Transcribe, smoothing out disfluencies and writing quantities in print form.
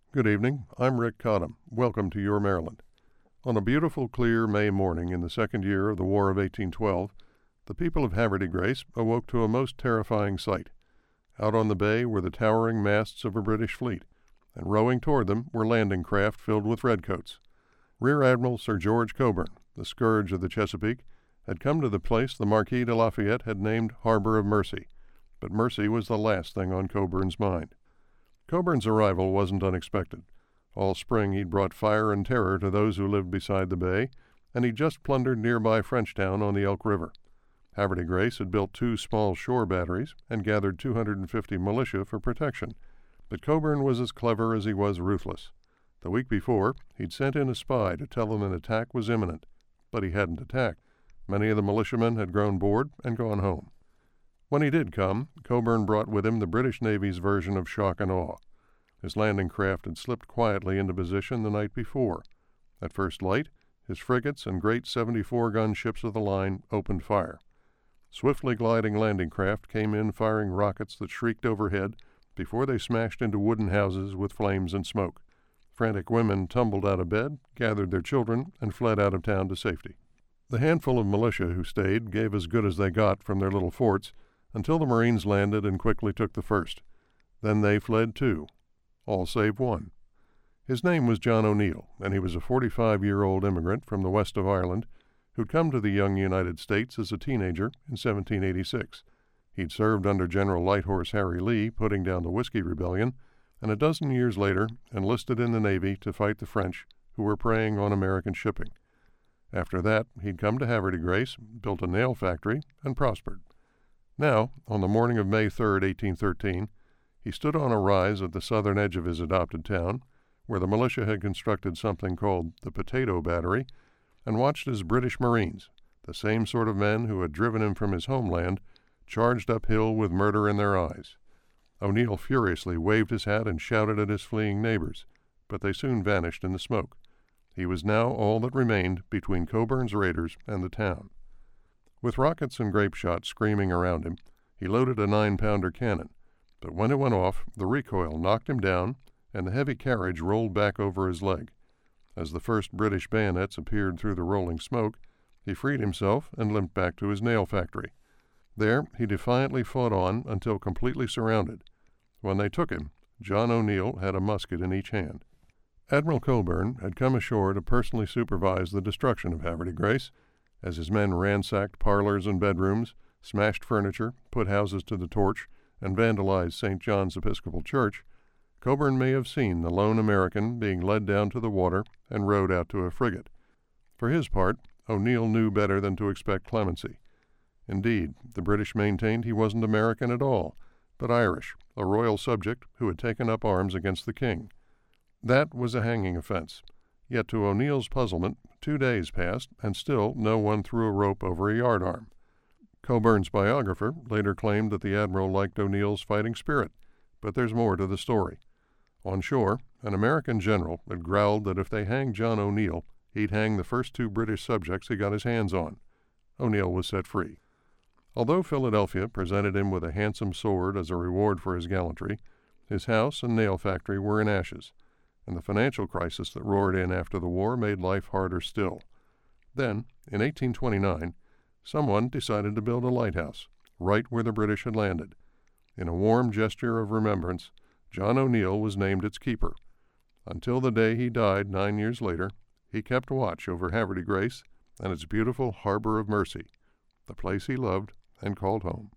Good evening. I'm Rick Cottam. Welcome to Your Maryland. On a beautiful, clear May morning in the second year of the War of 1812, the people of Havre de Grace awoke to a most terrifying sight. Out on the bay were the towering masts of a British fleet, and rowing toward them were landing craft filled with redcoats. Rear Admiral Sir George Cockburn, the scourge of the Chesapeake, had come to the place the Marquis de Lafayette had named Harbor of Mercy, but mercy was the last thing on Cockburn's mind. Cockburn's arrival wasn't unexpected. All spring he'd brought fire and terror to those who lived beside the bay, and he'd just plundered nearby Frenchtown on the Elk River. Havre de Grace had built 2 small shore batteries and gathered 250 militia for protection, but Cockburn was as clever as he was ruthless. The week before, he'd sent in a spy to tell them an attack was imminent, but he hadn't attacked. Many of the militiamen had grown bored and gone home. When he did come, Cockburn brought with him the British Navy's version of shock and awe. His landing craft had slipped quietly into position the night before. At first light, his frigates and great 74-gun ships of the line opened fire. Swiftly gliding landing craft came in firing rockets that shrieked overhead before they smashed into wooden houses with flames and smoke. Frantic women tumbled out of bed, gathered their children, and fled out of town to safety. The handful of militia who stayed gave as good as they got from their little forts until the Marines landed and quickly took the first. Then they fled too, all save one. His name was John O'Neill, and he was a 45-year-old immigrant from the west of Ireland who'd come to the young United States as a teenager in 1786. He'd served under General Lighthorse Harry Lee, putting down the Whiskey Rebellion, and a dozen years later enlisted in the Navy to fight the French, who were preying on American shipping. After that, he'd come to Havre de Grace, built a nail factory, and prospered. Now, on the morning of May 3rd, 1813, he stood on a rise at the southern edge of his adopted town, where the militia had constructed something called the Potato Battery, and watched as British Marines, the same sort of men who had driven him from his homeland, charged uphill with murder in their eyes. O'Neill furiously waved his hat and shouted at his fleeing neighbors, but they soon vanished in the smoke. He was now all that remained between Cockburn's raiders and the town. With rockets and grape shot screaming around him, he loaded a 9-pounder cannon, but when it went off, the recoil knocked him down, and the heavy carriage rolled back over his leg. As the first British bayonets appeared through the rolling smoke, he freed himself and limped back to his nail factory. There he defiantly fought on until completely surrounded. When they took him, John O'Neill had a musket in each hand. Admiral Cockburn had come ashore to personally supervise the destruction of Havre de Grace. As his men ransacked parlors and bedrooms, smashed furniture, put houses to the torch, and vandalized St. John's Episcopal Church, Cockburn may have seen the lone American being led down to the water and rowed out to a frigate. For his part, O'Neill knew better than to expect clemency. Indeed, the British maintained he wasn't American at all, but Irish, a royal subject who had taken up arms against the king. That was a hanging offense. Yet to O'Neill's puzzlement, 2 days passed, and still no one threw a rope over a yardarm. Cockburn's biographer later claimed that the admiral liked O'Neill's fighting spirit, but there's more to the story. On shore, an American general had growled that if they hanged John O'Neill, he'd hang the first 2 British subjects he got his hands on. O'Neill was set free. Although Philadelphia presented him with a handsome sword as a reward for his gallantry, his house and nail factory were in ashes, and the financial crisis that roared in after the war made life harder still. Then, in 1829, someone decided to build a lighthouse, right where the British had landed. In a warm gesture of remembrance, John O'Neill was named its keeper. Until the day he died 9 years later, he kept watch over Havre de Grace and its beautiful Harbor of Mercy, the place he loved and called home.